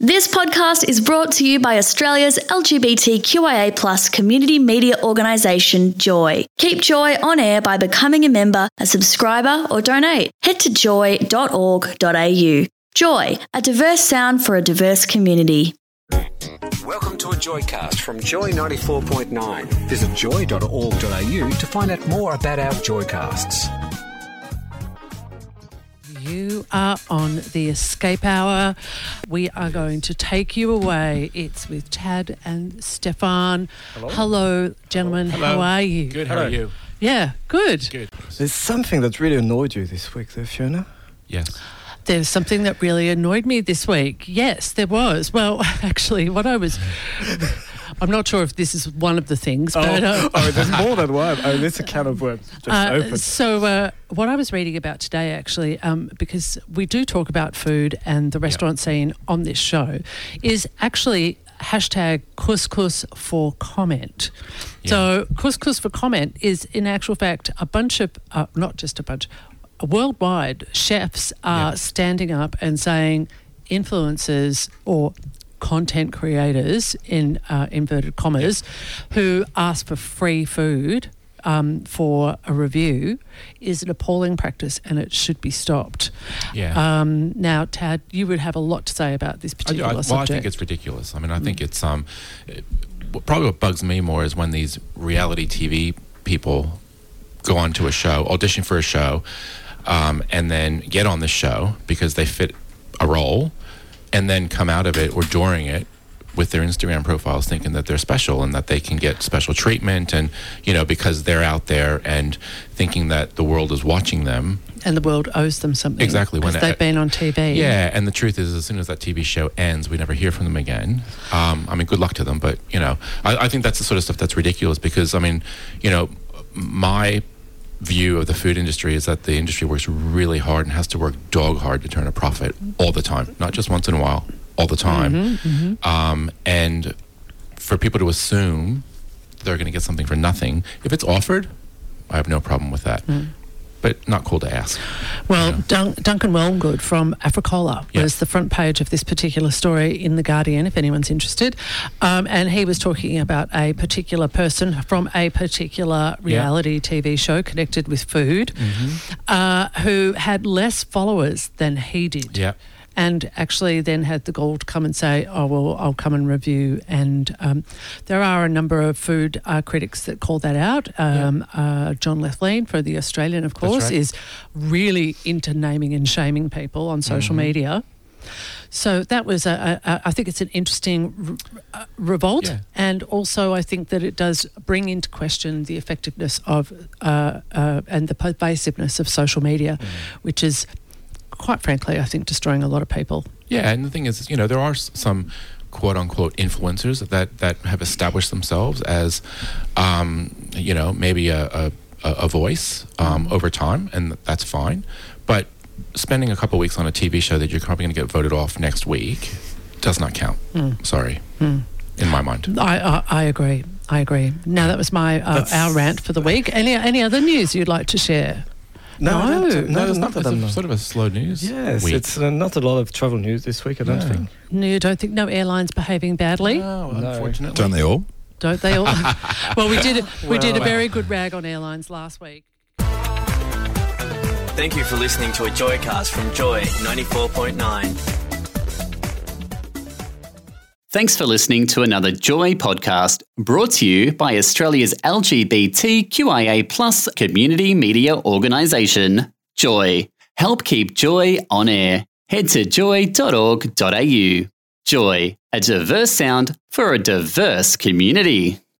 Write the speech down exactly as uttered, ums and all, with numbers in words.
This podcast is brought to you by Australia's L G B T Q I A plus community media organisation, Joy. Keep Joy on air by becoming a member, a subscriber or donate. Head to joy dot org dot a u. Joy, a diverse sound for a diverse community. Welcome to a Joycast from Joy ninety-four point nine. Visit joy dot org dot a u to find out more about our Joycasts. You are on the Escape Hour. We are going to take you away. It's with Tad and Stefan. Hello, Hello gentlemen. Hello. How are you? Good, how are you? Yeah, good. Good. There's something that really annoyed you this week, though, Fiona. Yes. There's something that really annoyed me this week. Yes, there was. Well, actually, what I was... I'm not sure if this is one of the things, but... Oh, Uh, oh there's more than one. Oh, this is a can of worms just uh, opened. So uh, what I was reading about today, actually, um, because we do talk about food and the restaurant yeah. scene on this show, is actually hashtag couscous for comment. Yeah. So couscous for comment is, in actual fact, a bunch of, uh, not just a bunch, worldwide chefs are yeah. standing up and saying influencers or content creators, in uh, inverted commas, yeah. who ask for free food um, for a review is an appalling practice and it should be stopped. Yeah. Um, now, Tad, you would have a lot to say about this particular I, I, well, subject. I think it's ridiculous. I mean, I think mm. it's um, it, probably what bugs me more is when these reality T V people go onto a show, audition for a show, um, and then get on the show because they fit a role, and then come out of it or during it with their Instagram profiles thinking that they're special and that they can get special treatment and, you know, because they're out there and thinking that the world is watching them. And the world owes them something. Exactly. Because they've been on T V. Yeah, and the truth is as soon as that T V show ends, we never hear from them again. Um, I mean, good luck to them, but, you know, I, I think that's the sort of stuff that's ridiculous because, I mean, you know, my view of the food industry is that the industry works really hard and has to work dog hard to turn a profit all the time, not just once in a while, all the time. Mm-hmm, mm-hmm. Um, and for people to assume they're going to get something for nothing, if it's offered, I have no problem with that. Mm. But not cool to ask. Well, you know? Dun- Duncan Wellgood from Africola yeah. was the front page of this particular story in The Guardian, if anyone's interested. Um, and he was talking about a particular person from a particular reality yeah. T V show connected with food mm-hmm. uh, who had less followers than he did. Yeah. And actually then had the gall to come and say, oh, well, I'll come and review. And um, there are a number of food uh, critics that call that out. Um, yeah. uh, John Lethlean for The Australian, of course, right. is really into naming and shaming people on social mm-hmm. media. So that was, a, a, a, I think it's an interesting re- uh, revolt. Yeah. And also I think that it does bring into question the effectiveness of uh, uh, and the pervasiveness of social media, mm. which is, quite frankly, I think destroying a lot of people. Yeah, and the thing is, you know, there are some quote-unquote influencers that, that have established themselves as, um, you know, maybe a, a, a voice um, over time, and that's fine. But spending a couple of weeks on a T V show that you're probably going to get voted off next week does not count. Mm. Sorry, mm. in my mind. I, I, I agree. I agree. Now, that was my uh, our rant for the week. Any any other news you'd like to share? No, no, no, no, no, not, not it's a, sort of a slow news Yes, week. it's uh, not a lot of travel news this week, I don't yeah. think. No, you don't think no airlines behaving badly? No, no. unfortunately. Don't they all? Don't they all? Well, we did we well, did a well. very good rag on airlines last week. Thank you for listening to a Joycast from Joy ninety-four point nine. Thanks for listening to another Joy podcast brought to you by Australia's L G B T Q I A plus community media organisation, Joy. Help keep Joy on air. Head to joy dot org dot a u. Joy, a diverse sound for a diverse community.